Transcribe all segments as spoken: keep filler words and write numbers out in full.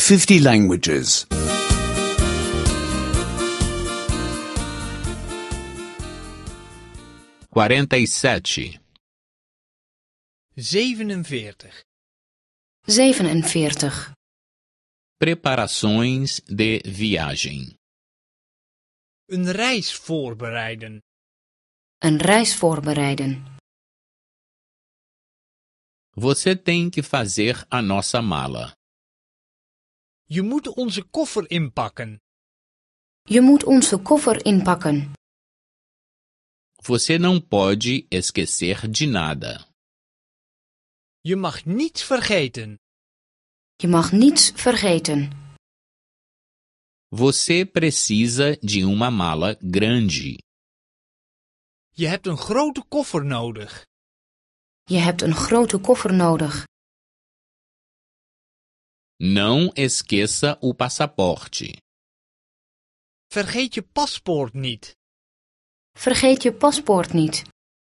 fifty languages. quarenta e sete. zevenenveertig. zevenenveertig. Preparações de viagem. Een reis voorbereiden. Een reis voorbereiden. Você tem que fazer a nossa mala. Je moet onze koffer inpakken. Je moet onze koffer inpakken. Você não pode esquecer de nada. Je mag niets vergeten. Je mag niets vergeten. Você precisa de uma mala grande. Je hebt een grote koffer nodig. Je hebt een grote koffer nodig. Não esqueça o passaporte. Vergeet je paspoort niet. Vergeet je paspoort niet.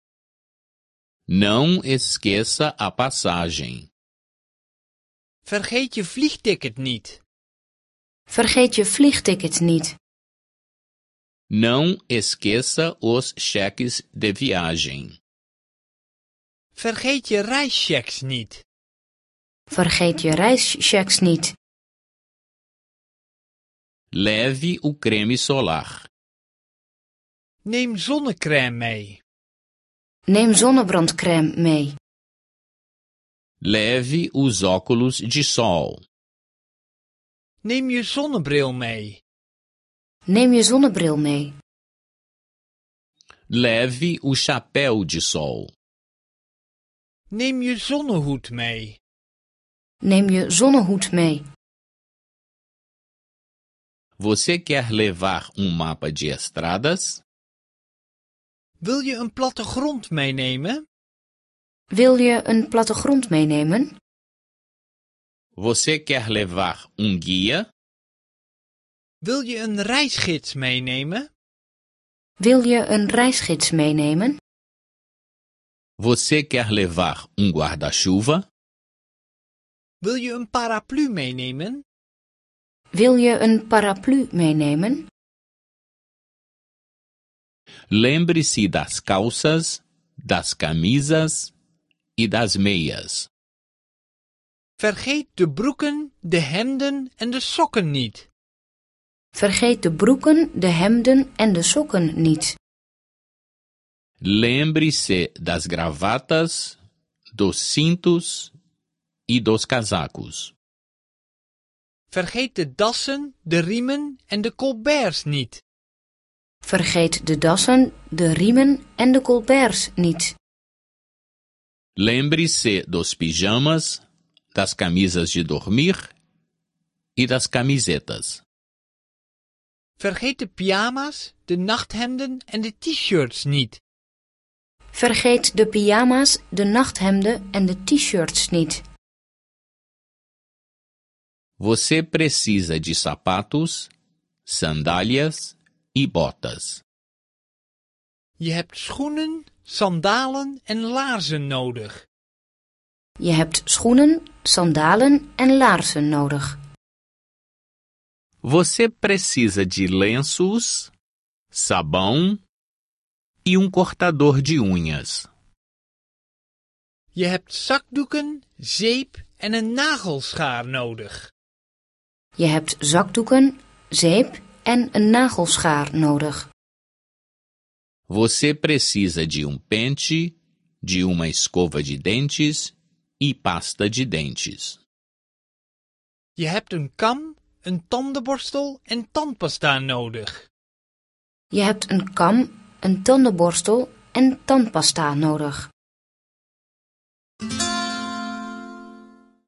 Não esqueça a passagem. Vergeet je vliegticket niet. Vergeet je vliegticket niet. Não esqueça os cheques de viagem. Vergeet je reischecks niet. Vergeet je reischecks niet. Leve o creme solar. Neem zonnecrème mee. Neem zonnebrandcrème mee. Leve os óculos de sol. Neem je zonnebril mee. Neem je zonnebril mee. Leve o chapéu de sol. Neem je zonnehoed mee. Neem je zonnehoed mee. Você quer levar um mapa de estradas? Wil je een plattegrond meenemen? Wil je een plattegrond meenemen? Você quer levar um guia? Wil je een reisgids meenemen? Wil je een reisgids meenemen? Você quer levar um guarda-chuva? Wil je een paraplu meenemen? Wil je een paraplu meenemen? Lembre-se das calças, das camisas e das meias. Vergeet de broeken, de hemden en de sokken niet. Vergeet de broeken, de hemden en de sokken niet. Lembre-se das gravatas, dos cintos e dos casacos. Vergeet de dassen, de riemen en de colberts niet. Vergeet de dassen, de riemen en de colberts niet. Lembre-se dos pijamas, das camisas de dormir e das camisetas. Vergeet de pyjama's, de nachthemden en de t-shirts niet. Vergeet de pyjama's, de nachthemden en de t-shirts niet. Você precisa de sapatos, sandálias e botas. Je hebt schoenen, sandalen en laarzen nodig. Je hebt schoenen, sandalen en laarzen nodig. Você precisa de lenços, sabão e um cortador de unhas. Je hebt zakdoeken, zeep en een nagelschaar nodig. Je hebt zakdoeken, zeep en een nagelschaar nodig. Você precisa de um pente, de uma escova de dentes e pasta de dentes. Je hebt een kam, een tandenborstel en tandpasta nodig. Je hebt een kam, een tandenborstel en tandpasta nodig.